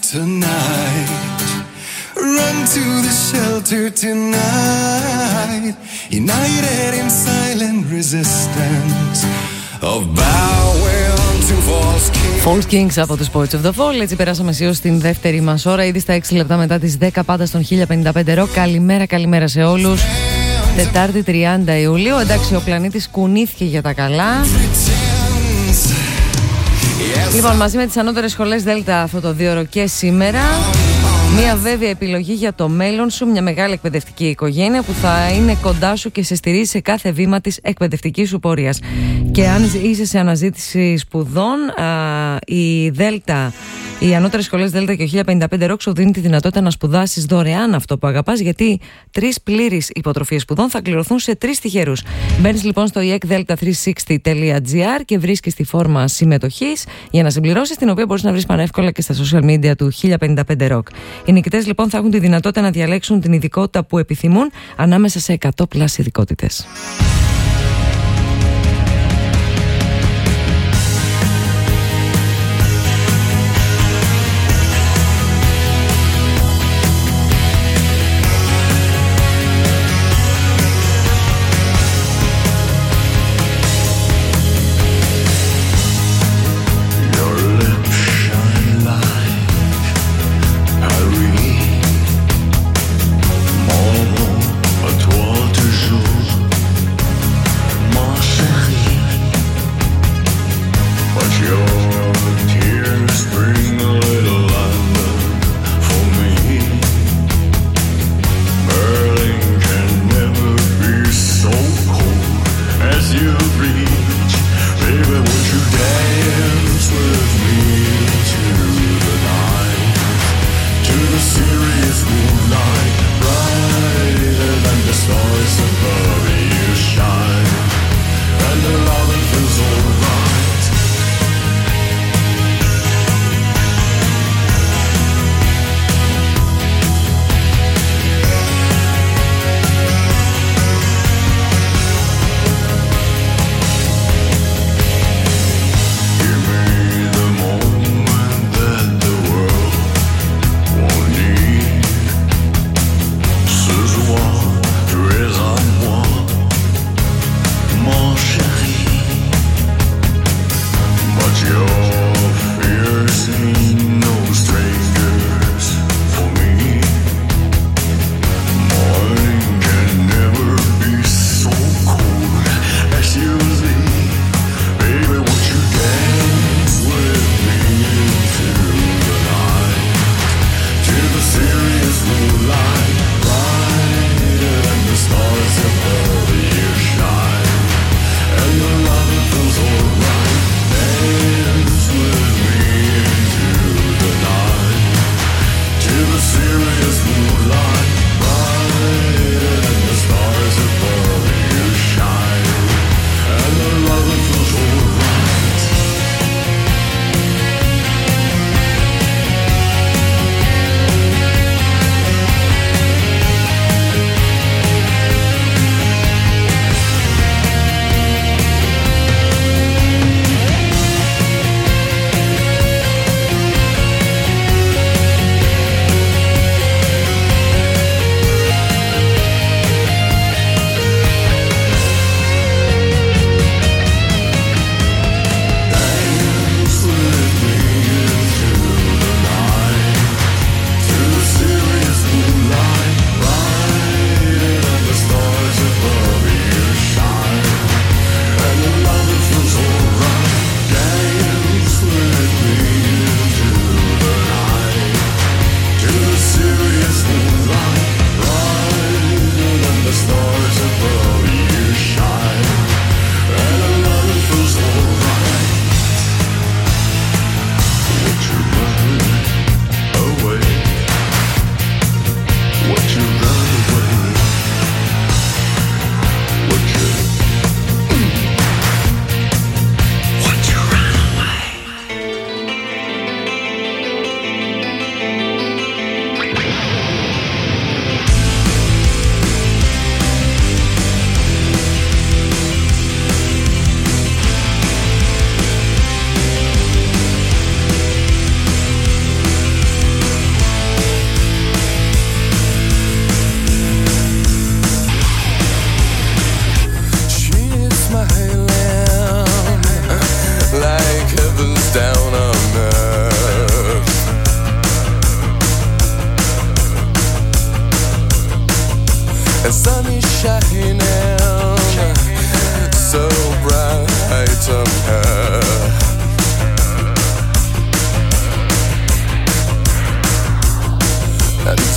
tonight. Run to the shelter tonight. United in silent resistance of bowing to false kings. False Kings από τους Poets of the Fall. Έτσι περάσαμε αισίως στην δεύτερη μας ώρα. Ήδη στα 6 λεπτά μετά τις 10 πάντα στον 1055 ρο. Καλημέρα σε όλους. Τετάρτη 30 Ιουλίου. Εντάξει, ο πλανήτης κουνήθηκε για τα καλά. Λοιπόν, μαζί με τις ανώτερες σχολές Δέλτα αυτό το 2ωρο και σήμερα. Μια βέβαια επιλογή για το μέλλον σου, μια μεγάλη εκπαιδευτική οικογένεια που θα είναι κοντά σου και σε στηρίζει σε κάθε βήμα της εκπαιδευτικής σου πορείας. Και αν είσαι σε αναζήτηση σπουδών, η Δέλτα, οι ανώτερες σχολές Δέλτα και ο 1055 Rock σου δίνει τη δυνατότητα να σπουδάσεις δωρεάν αυτό που αγαπάς, γιατί 3 πλήρεις υποτροφίες σπουδών θα κληρωθούν σε 3 τυχερούς. Μπαίνεις λοιπόν στο iecdelta360.gr και βρίσκεις τη φόρμα συμμετοχής για να συμπληρώσεις, την οποία μπορείς να βρεις πανεύκολα και στα social media του 1055 Rock. Οι νικητές λοιπόν θα έχουν τη δυνατότητα να διαλέξουν την ειδικότητα που επιθυμούν ανάμεσα σε 100+ ειδικότητες.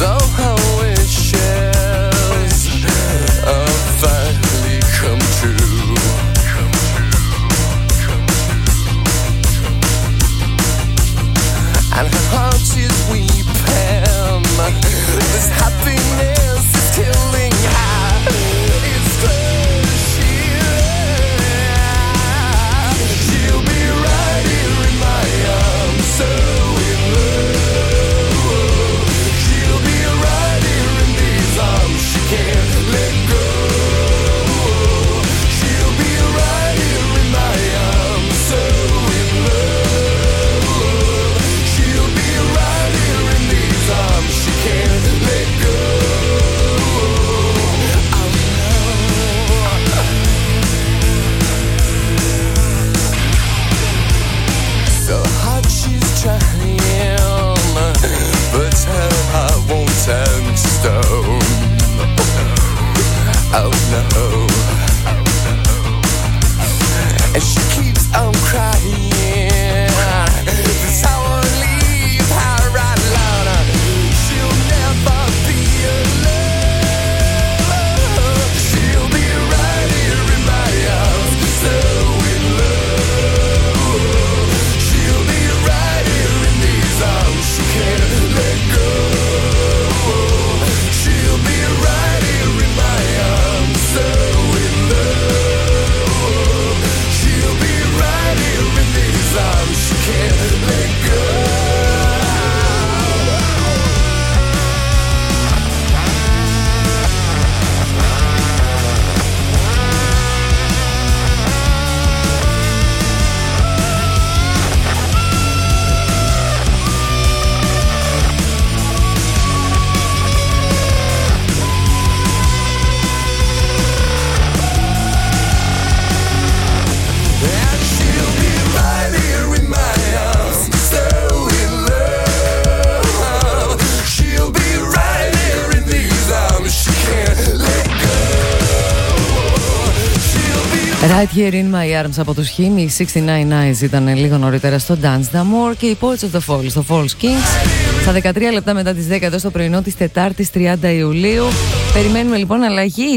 Right Here in My Arms από τους Him. Οι 69 Eyes ήταν λίγο νωρίτερα στο Dance The More και οι Poets of the Fall στο Falls Kings στα 13 λεπτά μετά τις 10 εδώ στο πρωινό της Τετάρτης 30 Ιουλίου. Περιμένουμε λοιπόν αλλαγή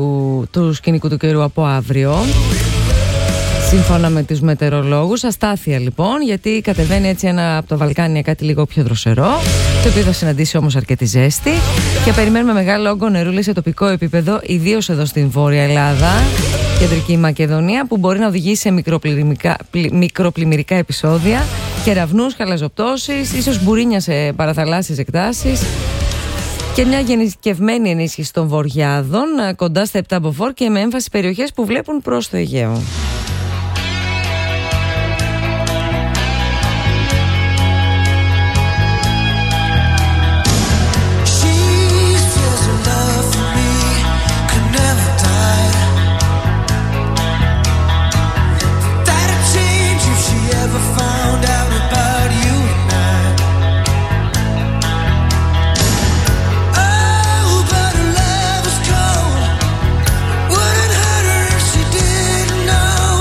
του σκηνικού του καιρού από αύριο, σύμφωνα με τους μετεωρολόγους. Αστάθεια λοιπόν, γιατί κατεβαίνει έτσι ένα από τα Βαλκάνια κάτι λίγο πιο δροσερό, το οποίο θα συναντήσει όμως αρκετή ζέστη, και περιμένουμε μεγάλο όγκο νερούλη σε τοπικό επίπεδο, ιδίως εδώ στην Βόρεια Ελλάδα, Κεντρική Μακεδονία, που μπορεί να οδηγήσει σε μικροπλημμυρικά επεισόδια, κεραυνούς, χαλαζοπτώσεις, ίσως μπουρίνια σε παραθαλάσσιες εκτάσεις και μια γενικευμένη ενίσχυση των βορειάδων κοντά στα 7 μποφόρ και με έμφαση περιοχές που βλέπουν προς το Αιγαίο. Wouldn't hurt her if she didn't know.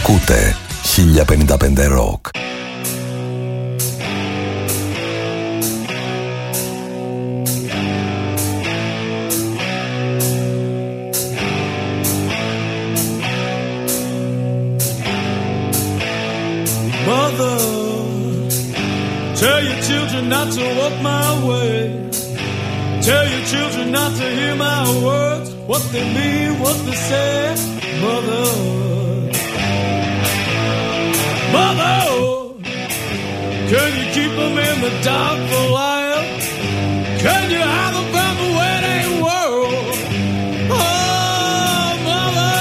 Ακούτε 1055 Rock. Mother, tell your children not to walk my way. Tell your children not to hear my words, what they mean, what they say. Mother, Mother, can you keep them in the dark for a while? Can you hide them from the wedding world? Oh, Mother,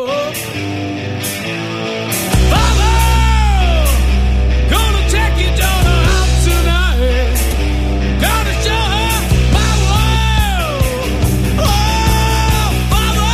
Mother, gonna take your daughter out tonight. Gonna show her my world. Oh, Mother,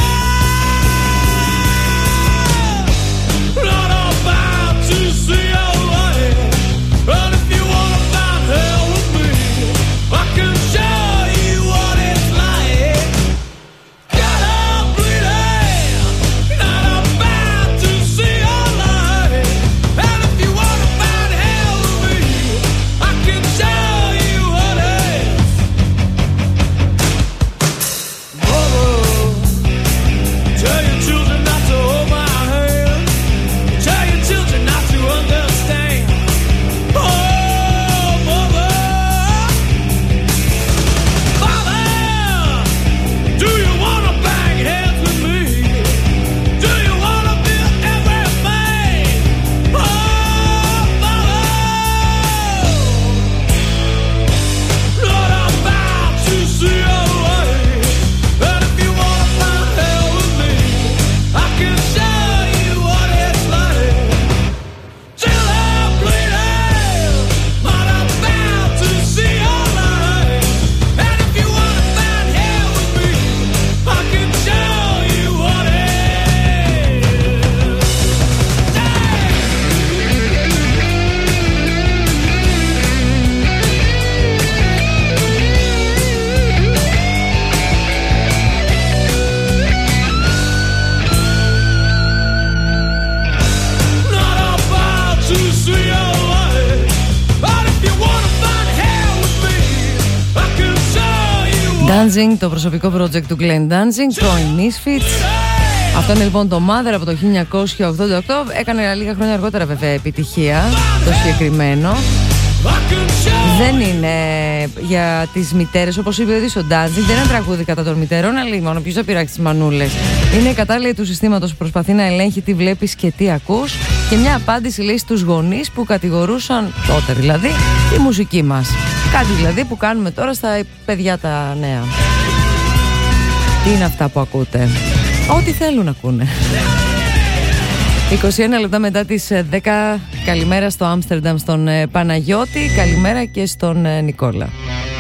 not about to see your light. But if you wanna find hell with me, I can show you what it's like. Got up bleeding, not about to see your light. And if you wanna find hell with me, I can show you what it is. Mother, tell your children not to hold my hand. Tell your children not to understand. Oh, Mother, Father, do you wanna bang heads with me? Do you wanna feel everything? Oh, Mother, not about to see your light. And if you wanna find hell with me, I can show you what it's like. Till I'm bleeding, not about to see your light. And if you wanna find hell with me, I can show you what it is. Not about to see your light. But if you wanna find hell with me, I can show you what Dancing, το προσωπικό project του Glenn Danzig, πρώην Misfits. Αυτό είναι λοιπόν το Mother από το 1988. Έκανε λίγα χρόνια αργότερα βέβαια επιτυχία το συγκεκριμένο. I can show. Δεν είναι για τις μητέρες, όπως είπε ο ίδιος ο Dancing. Δεν είναι τραγούδι κατά των μητέρων, αλλά μόνο ποιος θα πειράξει τις μανούλες. Είναι η κατάλληλη του συστήματος που προσπαθεί να ελέγχει τι βλέπεις και τι ακούς. Και μια απάντηση λέει στους γονείς που κατηγορούσαν τότε δηλαδή τη μουσική μας. Κάτι δηλαδή που κάνουμε τώρα στα παιδιά τα νέα. Τι είναι αυτά που ακούτε? Ό,τι θέλουν να ακούνε. 21 λεπτά μετά τις 10. Καλημέρα στο Άμστερνταμ στον Παναγιώτη. Καλημέρα και στον Νικόλα.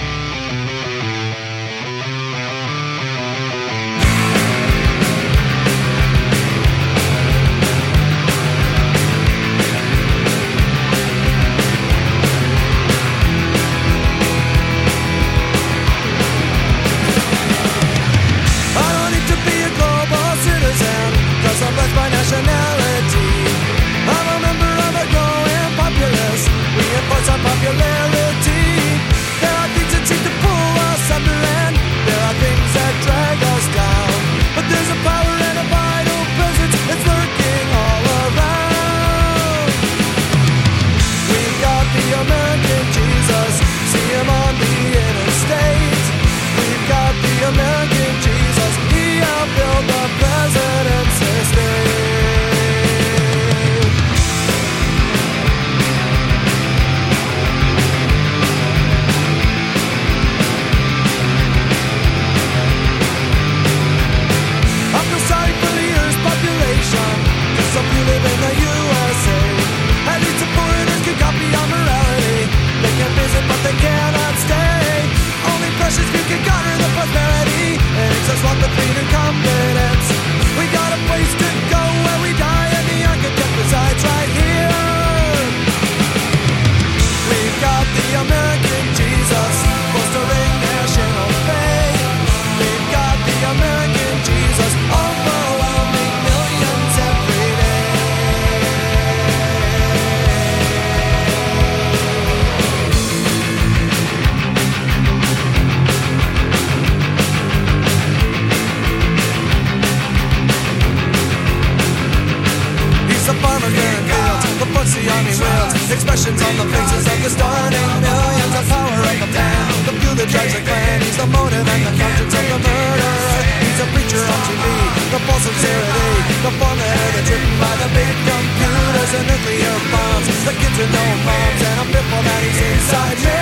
I don't need to be a global citizen, 'cause I'm blessed by nationality. I'm a member of a growing populace, reinforce our popularity. There are expressions on the faces of the stunning millions. The power of the man, the few that drives the clan. He's the motive and the conscience of the murderer. He's a preacher on TV, the false sincerity, the formula that's written by the big computers and nuclear bombs. The kids with no moms and a pitbull that he's inside me.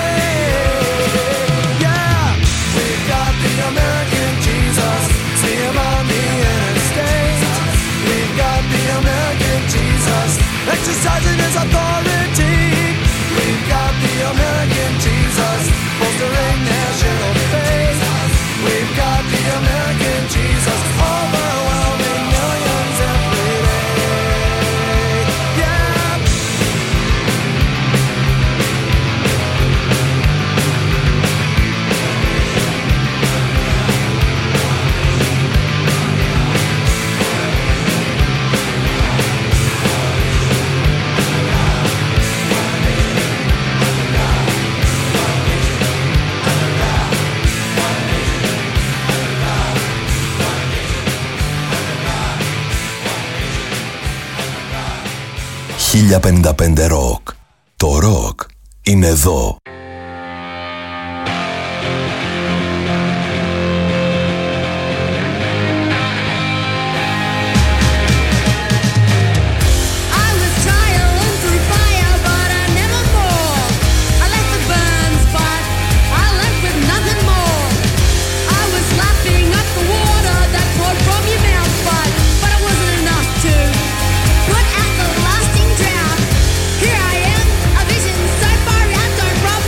Yeah, we've got the American Jesus, see him on the interstate. We've got the American Jesus, exercising his authority. We've got the American Jesus, bolstering national faith. We've got the American Jesus, overwhelming millions every day. Yeah. «1055 Rock». Το ροκ είναι εδώ. Here I am, a vision so far out, don't rob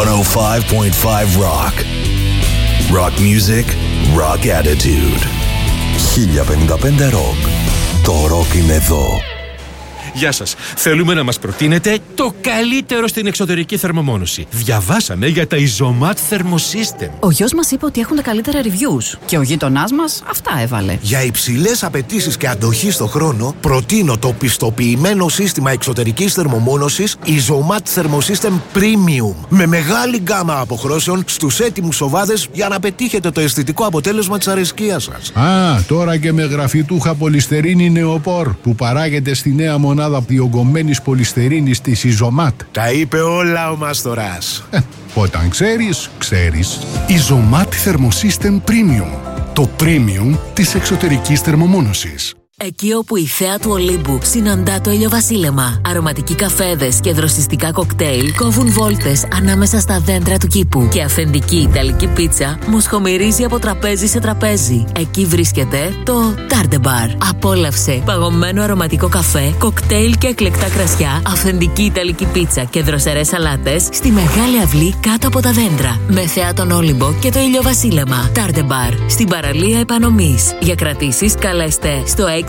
105.5 Rock. Rock music, rock attitude. 1055 Rock. Το rock είναι εδώ. Γεια σας. Θέλουμε να μας προτείνετε το καλύτερο στην εξωτερική θερμομόνωση. Διαβάσαμε για τα Isomat Thermosystem. Ο γιος μας είπε ότι έχουν τα καλύτερα reviews. Και ο γείτονάς μας αυτά έβαλε. Για υψηλές απαιτήσεις και αντοχή στο χρόνο, προτείνω το πιστοποιημένο σύστημα εξωτερικής θερμομόνωσης Isomat Thermosystem Premium. Με μεγάλη γκάμα αποχρώσεων στους έτοιμους σοβάδες για να πετύχετε το αισθητικό αποτέλεσμα της αρεσκίας σας. Τώρα και με γραφιτούχα πολυστερίνη νεοπόρ που παράγεται στη νέα μονάδα διογκωμένης πολυστερίνης της Isomat. Τα είπε όλα ο Μάστορας. Όταν ξέρεις, ξέρεις. Isomat Thermosystem Premium. Το premium της εξωτερικής θερμομόνωσης. Εκεί όπου η θέα του Ολύμπου συναντά το ηλιοβασίλεμα, αρωματικοί καφέδες και δροσιστικά κοκτέιλ κόβουν βόλτες ανάμεσα στα δέντρα του κήπου και αυθεντική ιταλική πίτσα μοσχομυρίζει από τραπέζι σε τραπέζι. Εκεί βρίσκεται το Tarde Bar. Απόλαυσε παγωμένο αρωματικό καφέ, κοκτέιλ και εκλεκτά κρασιά, αυθεντική ιταλική πίτσα και δροσερές σαλάτες στη μεγάλη αυλή κάτω από τα δέντρα. Με θέα τον Όλυμπο και το ηλιοβασίλεμα. Tarde Bar. Στην παραλία Επανομής. Για κρατήσεις καλέστε στο 6973 236766.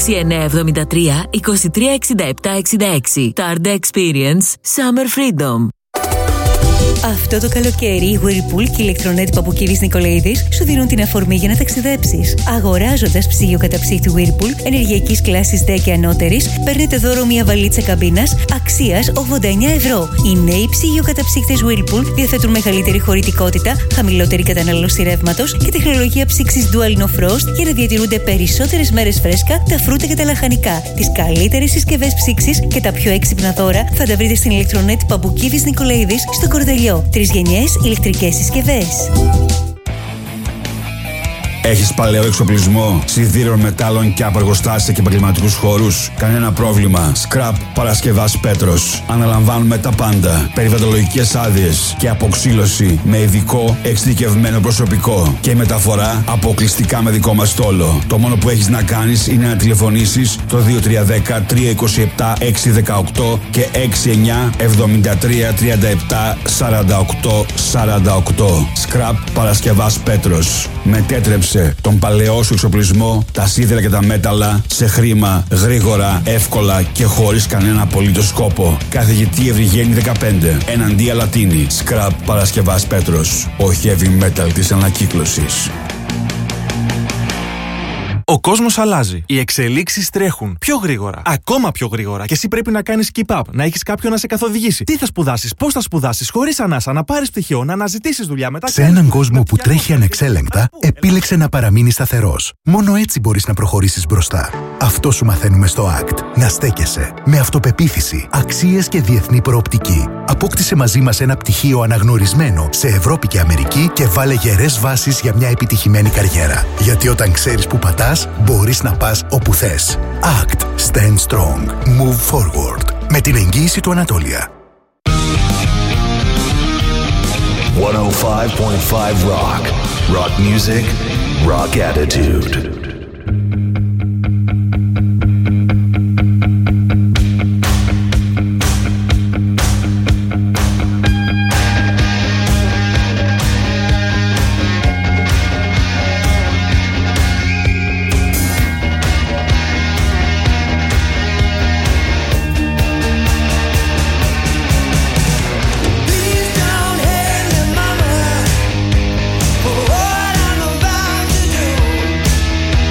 Tarde Experience Summer Freedom. Αυτό το καλοκαίρι η Whirlpool και η ηλεκτρονέτ Παπουκίδης Νικολαίδης σου δίνουν την αφορμή για να ταξιδέψεις. Αγοράζοντας ψυγείο καταψύχτη Whirlpool ενεργειακής κλάσης D και ανώτερης, παίρνετε δώρο μια βαλίτσα καμπίνας αξίας 89 ευρώ. Οι νέοι ψυγειοκαταψύχτες Whirlpool διαθέτουν μεγαλύτερη χωρητικότητα, χαμηλότερη κατανάλωση ρεύματος και τεχνολογία ψήξης Dual No Frost για να διατηρούνται περισσότερες μέρες φρέσκα τα φρούτα και τα λαχανικά. Τις καλύτερες συσκευές ψήξης και τα πιο έξυπνα δώρα θα τα βρείτε στην ηλεκτρονέτ Παπουκίδης Νικολαίδης στο Κορδελιό. 3 γενιές ηλεκτρικές συσκευές. Έχεις παλαιό εξοπλισμό, σιδήρων, μετάλλων και απεργοστάσια και επαγγελματικούς χώρους? Κανένα πρόβλημα. Scrap Παρασκευάς Πέτρος. Αναλαμβάνουμε τα πάντα. Περιβαλλοντολογικές άδειες και αποξύλωση με ειδικό εξειδικευμένο προσωπικό. Και η μεταφορά αποκλειστικά με δικό μας στόλο. Το μόνο που έχεις να κάνεις είναι να τηλεφωνήσεις το 2310 327 618 και 69 73 37 48 48. Scrap Παρασκευάς Πέτρος. Μετέτρεψε τον παλαιό σου εξοπλισμό, τα σίδερα και τα μέταλλα σε χρήμα, γρήγορα, εύκολα και χωρίς κανένα απολύτως σκόπο. Καθηγητή Ευρυγένη 15, εναντία Λατίνη. Scrap Παρασκευάς Πέτρος. Ο heavy metal της ανακύκλωσης. Ο κόσμος αλλάζει. Οι εξελίξεις τρέχουν πιο γρήγορα. Ακόμα πιο γρήγορα. Και εσύ πρέπει να κάνεις keep up. Να έχεις κάποιον να σε καθοδηγήσει. Τι θα σπουδάσεις, πώς θα σπουδάσεις, χωρίς ανάσα, να πάρεις πτυχίο, να αναζητήσεις δουλειά μετά. Σε έναν κόσμο που τρέχει ανεξέλεγκτα, επίλεξε να παραμείνει σταθερός. Μόνο έτσι μπορείς να προχωρήσεις μπροστά. Αυτό σου μαθαίνουμε στο ACT. Να στέκεσαι. Με αυτοπεποίθηση, αξίες και διεθνή προοπτική. Απόκτησε μαζί μας ένα πτυχίο αναγνωρισμένο σε Ευρώπη και Αμερική και βάλε γερές βάσεις για μια επιτυχημένη καριέρα. Γιατί όταν ξέρεις που πατάς, μπορείς να πας όπου θες. ACT. Stand strong. Move forward. Με την εγγύηση του Ανατόλια. 105.5 Rock. Rock music, rock attitude. What I'm about to do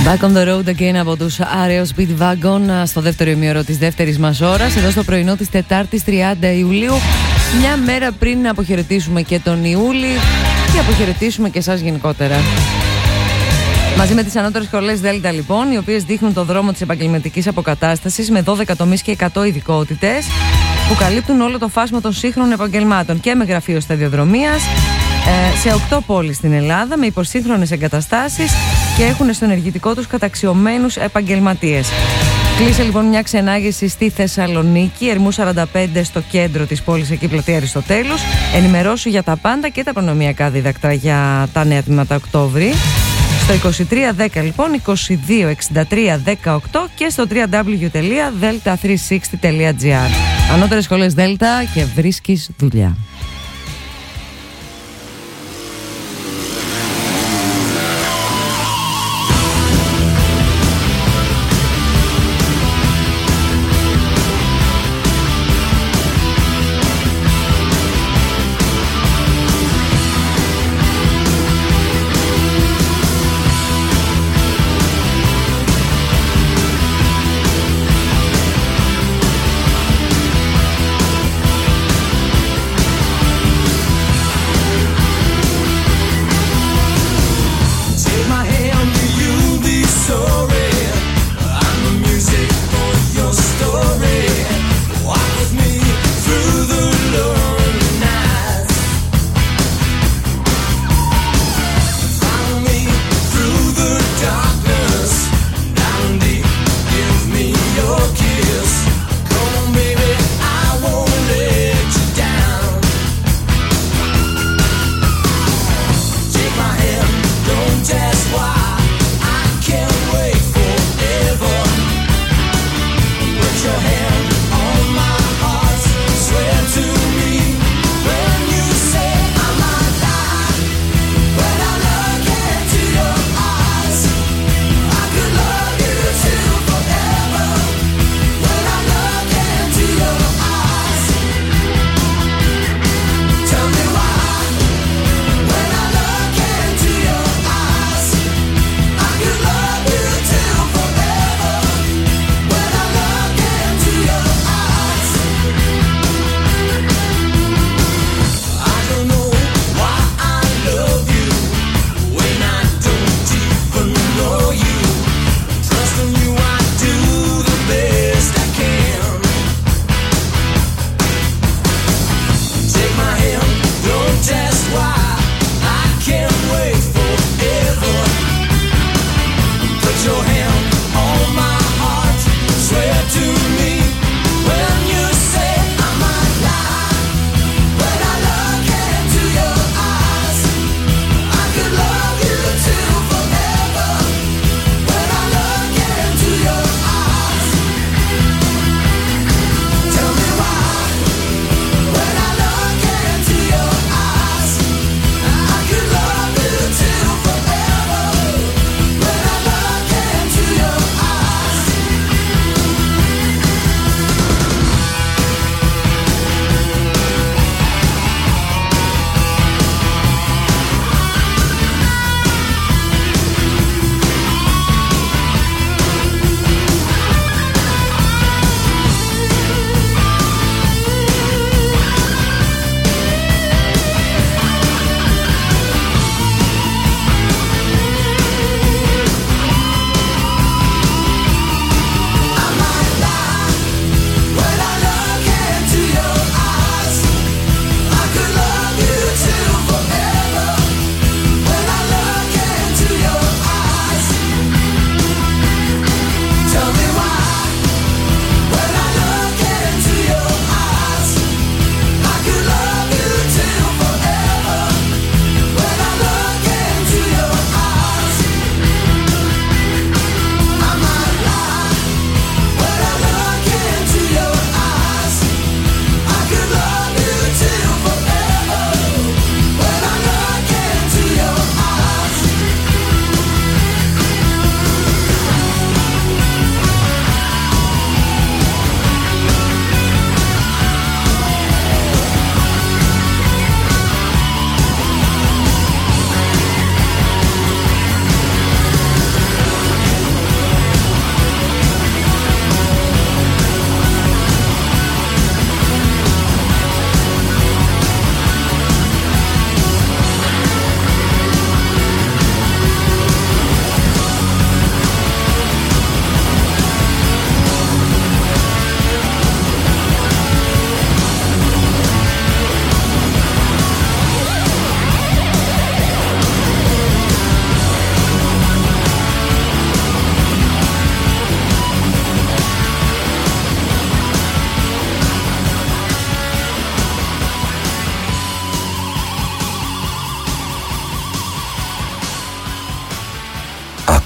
Back on the road again από τους Aereo Speedwagon στο δεύτερο ημίωρο της δεύτερης μας ώρας, εδώ στο πρωινό της Τετάρτης 30 Ιουλίου, μια μέρα πριν να αποχαιρετήσουμε και τον Ιούλη και αποχαιρετήσουμε και εσάς γενικότερα. Μαζί με τις ανώτερες σχολές Δέλτα λοιπόν, οι οποίες δείχνουν το δρόμο της επαγγελματικής αποκατάστασης με 12 τομείς και 100 ειδικότητες που καλύπτουν όλο το φάσμα των σύγχρονων επαγγελμάτων και με γραφείο σταδιοδρομίας σε 8 πόλεις στην Ελλάδα με υποσύγχρονες εγκαταστάσεις και έχουν στο ενεργητικό τους καταξιωμένους επαγγελματίες. Κλείσε λοιπόν μια ξενάγηση στη Θεσσαλονίκη, Ερμού 45 στο κέντρο της πόλης, εκεί πλατεία Αριστοτέλους. Ενημερώσου για τα πάντα και τα προνομιακά δίδακτρα για τα νέα τμήματα Οκτώβρη. Στο 2310 λοιπόν, 226318 και στο www.delta360.gr. Ανώτερες σχολές Δέλτα και βρίσκεις δουλειά.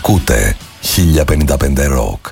Ακούτε 1055 Rock.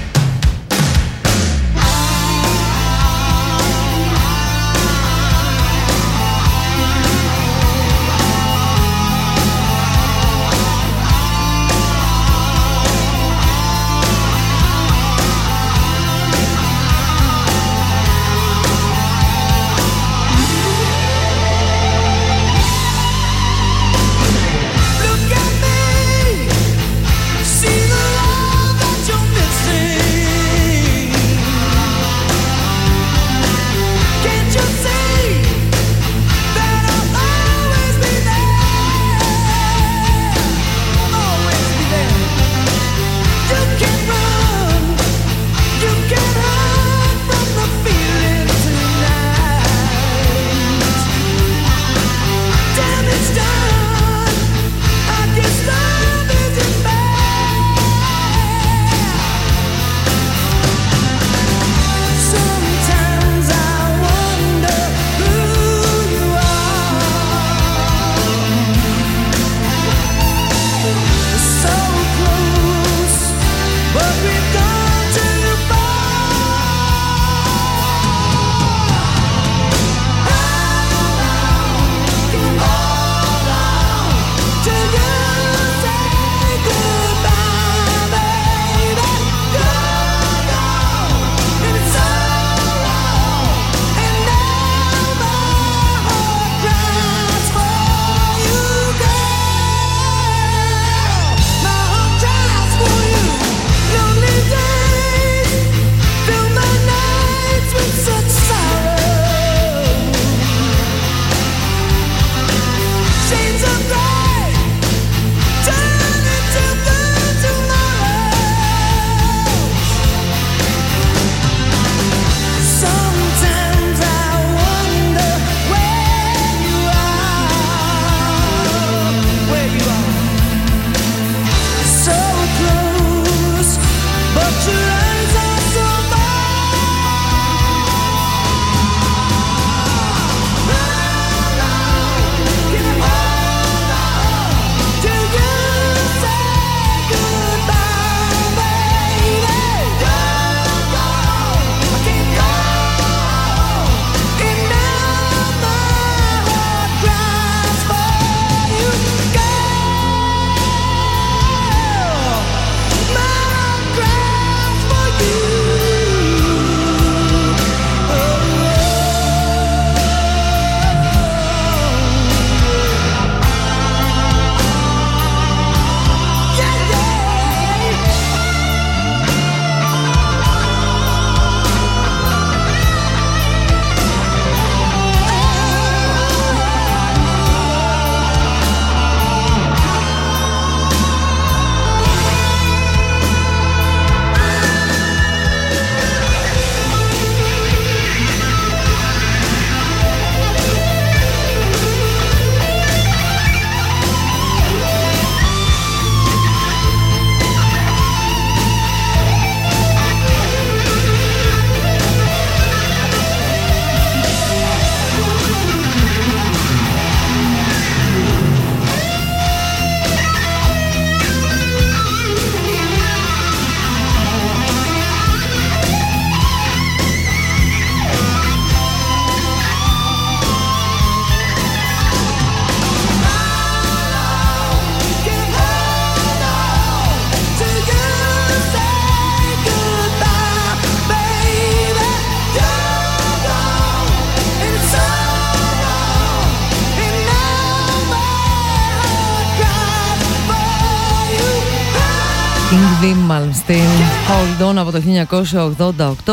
Yngwie Malmsteen, Hold On από το 1988.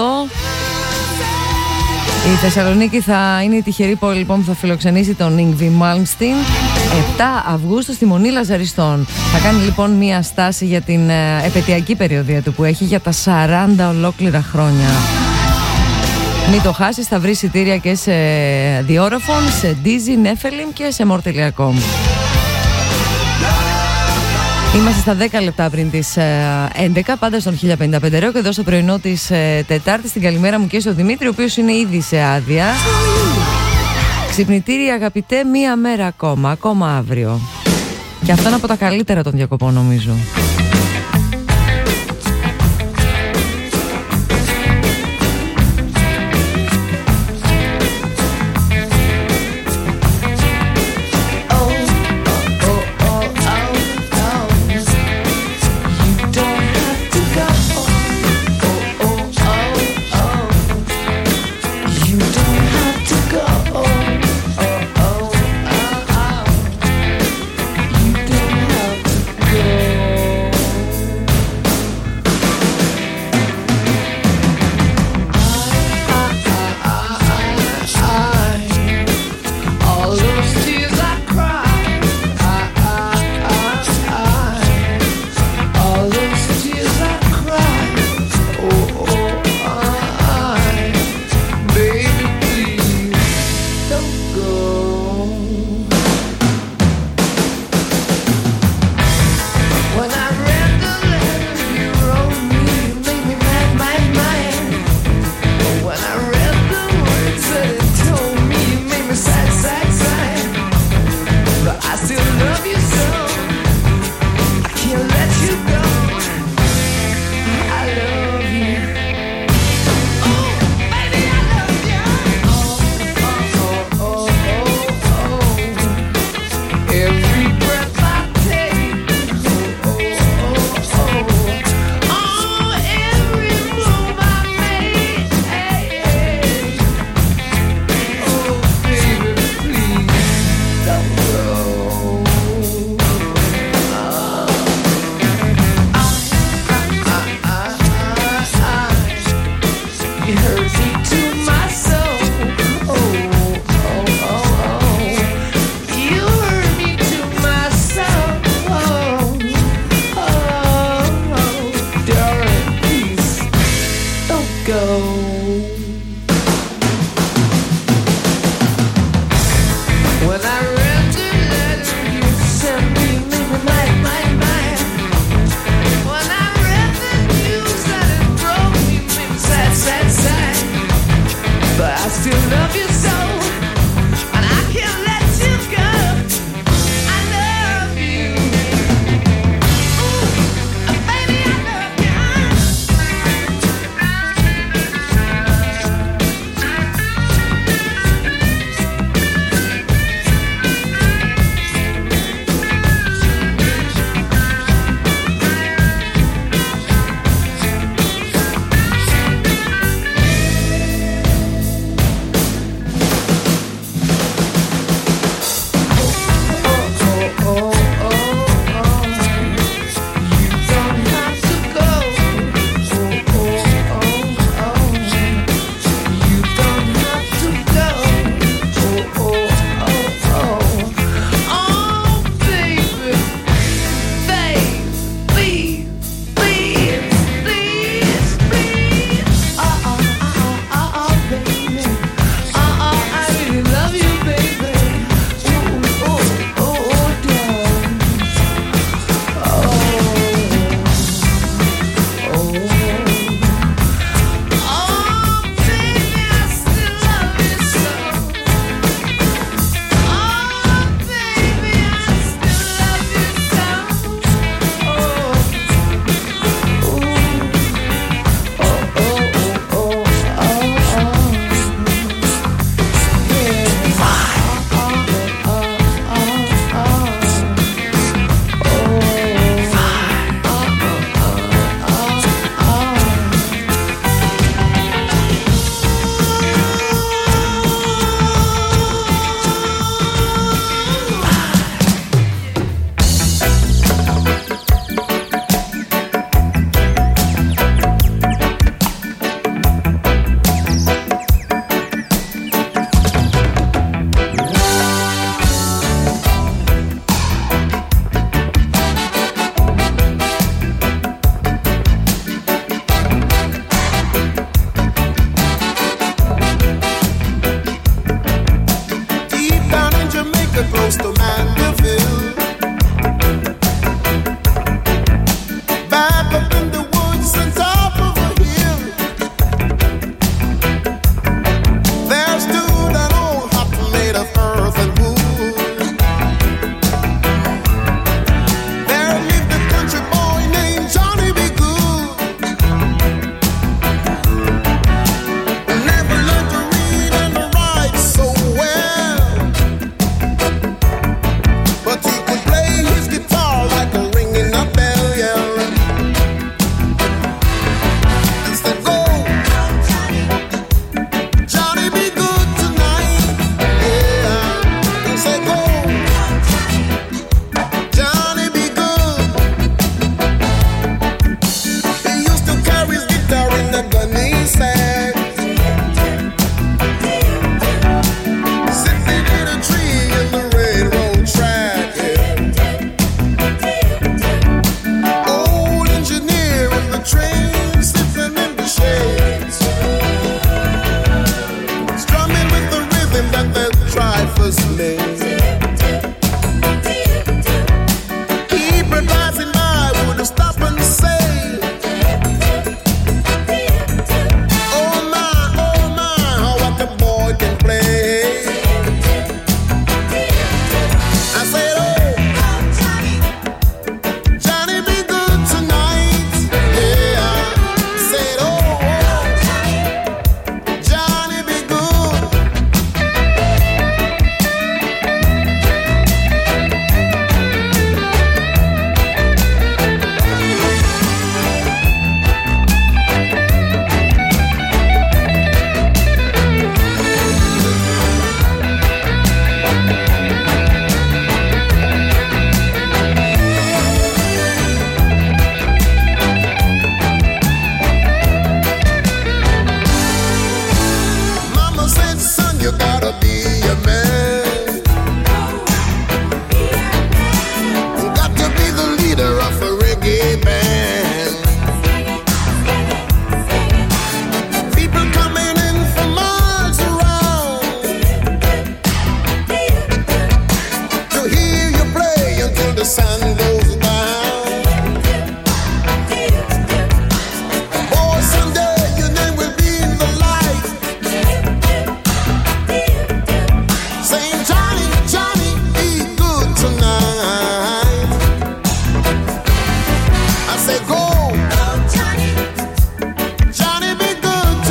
Η Θεσσαλονίκη θα είναι η τυχερή πόλη λοιπόν που θα φιλοξενήσει τον Yngwie Malmsteen 7 Αυγούστου στη Μονή Λαζαριστών. Θα κάνει λοιπόν μία στάση για την επαιτειακή περιοδία του που έχει για τα 40 ολόκληρα χρόνια. Μην το χάσεις, θα βρει εισιτήρια και σε διόροφων, σε Dizzy, Nephilim και σε More.com. Είμαστε στα 10 λεπτά πριν τις 11, πάντα στον 1055 Rock, εδώ στο πρωινό της Τετάρτης. Την καλημέρα μου και στον Δημήτρη, ο οποίος είναι ήδη σε άδεια. Ξυπνητήρι αγαπητέ, μία μέρα ακόμα αύριο. Και αυτό είναι από τα καλύτερα των διακοπών, νομίζω.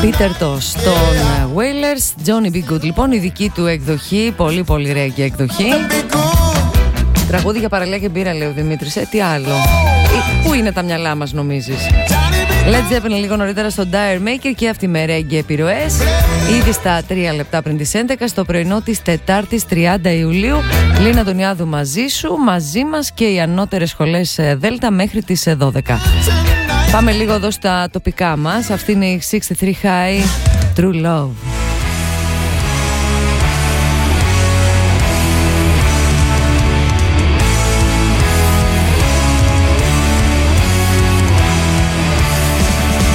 Peter Tosh των Wailers, Johnny B. Good λοιπόν, η δική του εκδοχή, πολύ πολύ reggae εκδοχή. Τραγούδι για παραλία και μπύρα, λέει ο Δημήτρης. Τι άλλο? Πού είναι τα μυαλά μας, νομίζεις? Led Zeppelin λίγο νωρίτερα στο Dire Maker και αυτή με reggae επιρροές. Ήδη στα 3 λεπτά πριν τις 11 στο πρωινό της Τετάρτης 30 Ιουλίου. Λίνα Αντωνιάδου μαζί σου, μαζί μας και οι ανώτερες σχολές Δέλτα μέχρι τις 12. Πάμε λίγο εδώ στα τοπικά μας. Αυτή είναι η 63 High True Love.